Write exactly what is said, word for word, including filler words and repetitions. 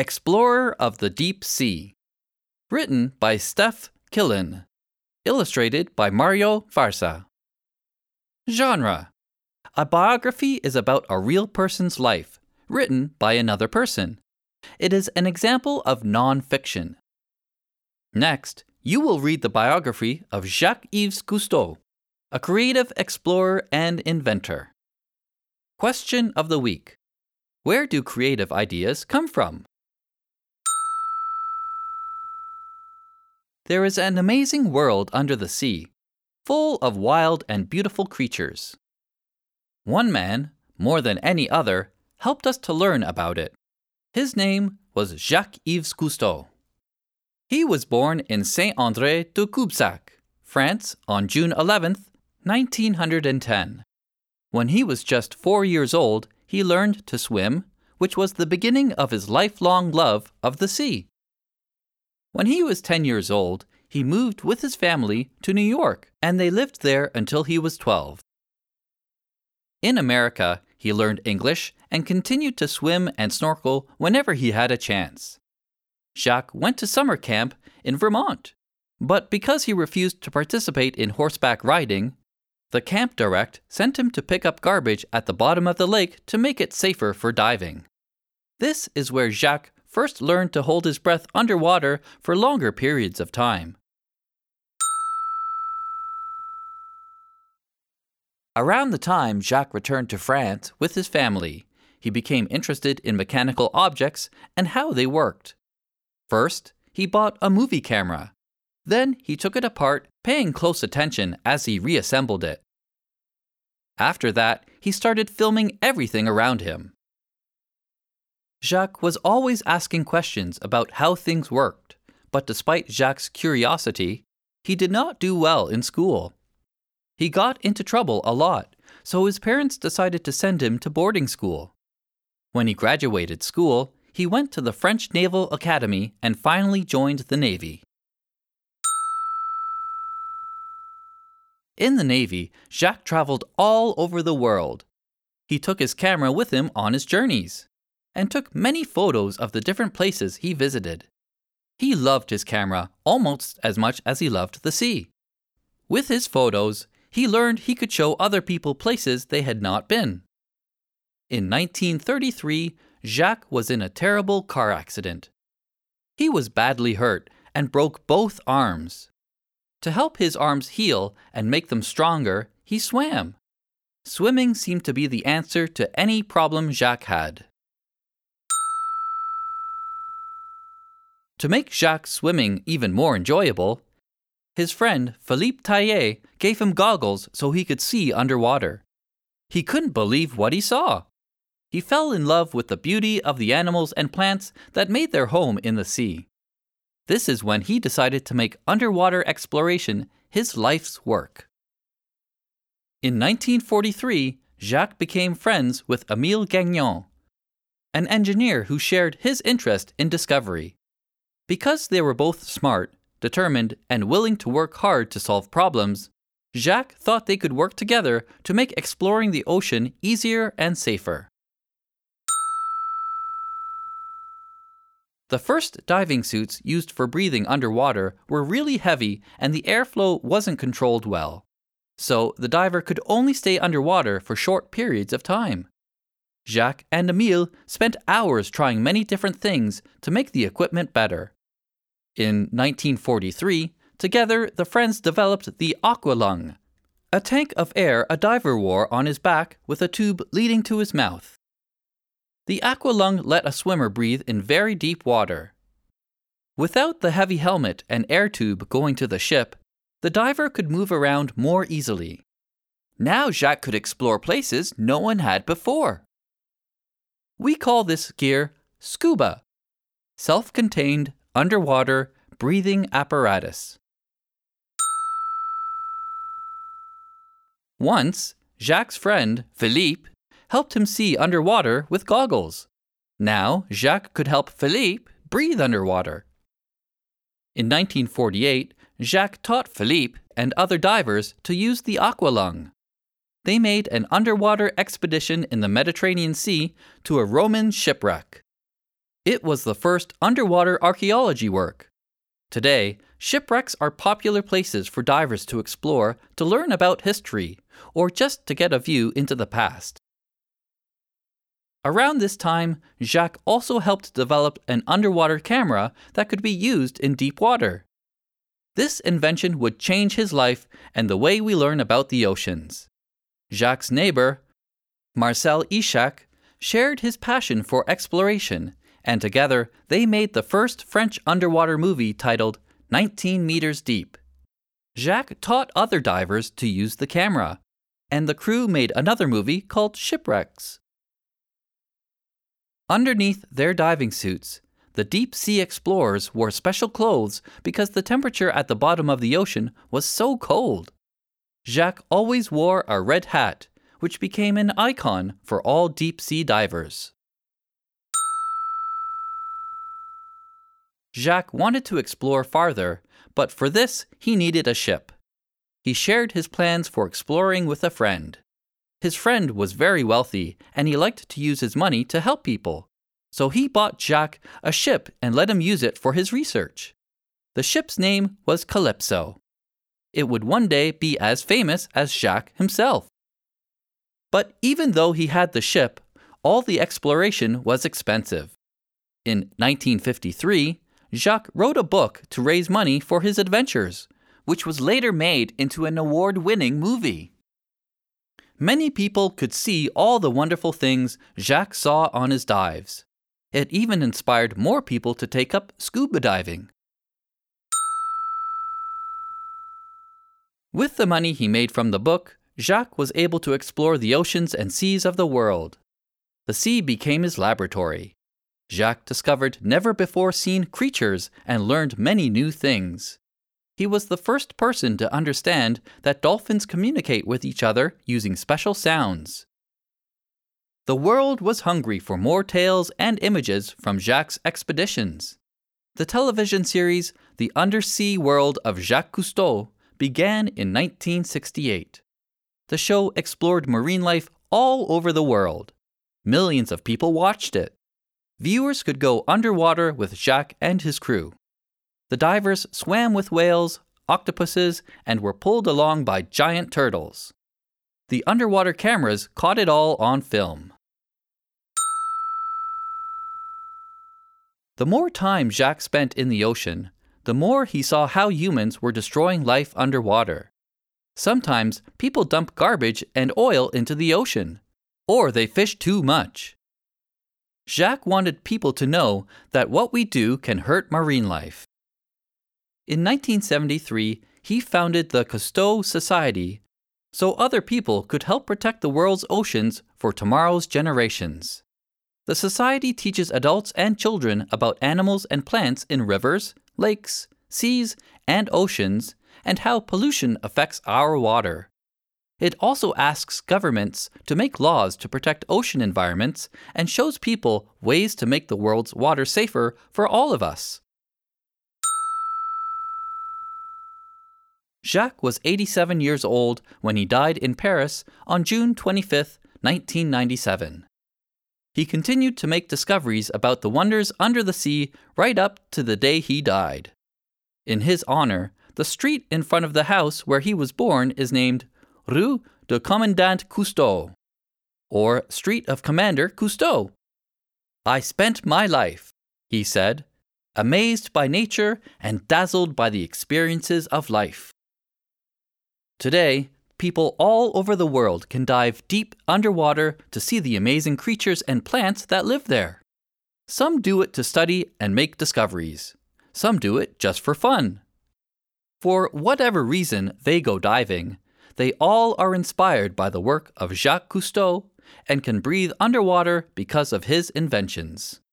Explorer of the Deep Sea. Written by Steph Killen. Illustrated by Mario Farsa. Genre. A biography is about a real person's life, written by another person. It is an example of non-fiction. Next, you will read the biography of Jacques-Yves Cousteau, a creative explorer and inventor. Question of the week. Where do creative ideas come from? There is an amazing world under the sea, full of wild and beautiful creatures. One man, more than any other, helped us to learn about it. His name was Jacques-Yves Cousteau. He was born in Saint-André-de-Cubzac, France, on June eleventh, nineteen ten. When he was just four years old, he learned to swim, which was the beginning of his lifelong love of the sea. When he was ten years old, he moved with his family to New York, and they lived there until he was twelve. In America, he learned English and continued to swim and snorkel whenever he had a chance. Jacques went to summer camp in Vermont, but because he refused to participate in horseback riding, the camp direct sent him to pick up garbage at the bottom of the lake to make it safer for diving. This is where Jacques first learned to hold his breath underwater for longer periods of time. Around the time Jacques returned to France with his family, he became interested in mechanical objects and how they worked. First, he bought a movie camera. Then he took it apart, paying close attention as he reassembled it. After that, he started filming everything around him. Jacques was always asking questions about how things worked, but despite Jacques' curiosity, he did not do well in school. He got into trouble a lot, so his parents decided to send him to boarding school. When he graduated school, he went to the French Naval Academy and finally joined the Navy. In the Navy, Jacques traveled all over the world. He took his camera with him on his journeys and took many photos of the different places he visited. He loved his camera almost as much as he loved the sea. With his photos, he learned he could show other people places they had not been. In nineteen thirty-three, Jacques was in a terrible car accident. He was badly hurt and broke both arms. To help his arms heal and make them stronger, he swam. Swimming seemed to be the answer to any problem Jacques had. To make Jacques' swimming even more enjoyable, his friend Philippe Taillet gave him goggles so he could see underwater. He couldn't believe what he saw. He fell in love with the beauty of the animals and plants that made their home in the sea. This is when he decided to make underwater exploration his life's work. In nineteen forty-three, Jacques became friends with Émile Gagnon, an engineer who shared his interest in discovery. Because they were both smart, determined, and willing to work hard to solve problems, Jacques thought they could work together to make exploring the ocean easier and safer. The first diving suits used for breathing underwater were really heavy and the airflow wasn't controlled well, so the diver could only stay underwater for short periods of time. Jacques and Émile spent hours trying many different things to make the equipment better. In nineteen forty-three, together the friends developed the aqualung, a tank of air a diver wore on his back with a tube leading to his mouth. The aqualung let a swimmer breathe in very deep water. Without the heavy helmet and air tube going to the ship, the diver could move around more easily. Now Jacques could explore places no one had before. We call this gear scuba, self-contained underwater breathing apparatus. Once, Jacques' friend, Philippe, helped him see underwater with goggles. Now, Jacques could help Philippe breathe underwater. In nineteen forty-eight, Jacques taught Philippe and other divers to use the aqualung. They made an underwater expedition in the Mediterranean Sea to a Roman shipwreck. It was the first underwater archaeology work. Today, shipwrecks are popular places for divers to explore to learn about history, or just to get a view into the past. Around this time, Jacques also helped develop an underwater camera that could be used in deep water. This invention would change his life and the way we learn about the oceans. Jacques' neighbor, Marcel Ishak, shared his passion for exploration, and together they made the first French underwater movie titled nineteen meters Deep. Jacques taught other divers to use the camera, and the crew made another movie called Shipwrecks. Underneath their diving suits, the deep-sea explorers wore special clothes because the temperature at the bottom of the ocean was so cold. Jacques always wore a red hat, which became an icon for all deep-sea divers. Jacques wanted to explore farther, but for this he needed a ship. He shared his plans for exploring with a friend. His friend was very wealthy, and he liked to use his money to help people. So he bought Jacques a ship and let him use it for his research. The ship's name was Calypso. It would one day be as famous as Jacques himself. But even though he had the ship, all the exploration was expensive. In nineteen fifty-three, Jacques wrote a book to raise money for his adventures, which was later made into an award-winning movie. Many people could see all the wonderful things Jacques saw on his dives. It even inspired more people to take up scuba diving. With the money he made from the book, Jacques was able to explore the oceans and seas of the world. The sea became his laboratory. Jacques discovered never-before-seen creatures and learned many new things. He was the first person to understand that dolphins communicate with each other using special sounds. The world was hungry for more tales and images from Jacques' expeditions. The television series The Undersea World of Jacques Cousteau began in nineteen sixty-eight. The show explored marine life all over the world. Millions of people watched it. Viewers could go underwater with Jacques and his crew. The divers swam with whales, octopuses, and were pulled along by giant turtles. The underwater cameras caught it all on film. The more time Jacques spent in the ocean, the more he saw how humans were destroying life underwater. Sometimes people dump garbage and oil into the ocean, or they fish too much. Jacques wanted people to know that what we do can hurt marine life. In nineteen seventy-three, he founded the Cousteau Society so other people could help protect the world's oceans for tomorrow's generations. The society teaches adults and children about animals and plants in rivers, lakes, seas, and oceans, and how pollution affects our water. It also asks governments to make laws to protect ocean environments and shows people ways to make the world's water safer for all of us. Jacques was eighty-seven years old when he died in Paris on June twenty-fifth, nineteen ninety-seven. He continued to make discoveries about the wonders under the sea right up to the day he died. In his honor, the street in front of the house where he was born is named Rue de Commandant Cousteau, or Street of Commander Cousteau. "I spent my life," he said, "amazed by nature and dazzled by the experiences of life." Today, people all over the world can dive deep underwater to see the amazing creatures and plants that live there. Some do it to study and make discoveries. Some do it just for fun. For whatever reason they go diving, they all are inspired by the work of Jacques Cousteau and can breathe underwater because of his inventions.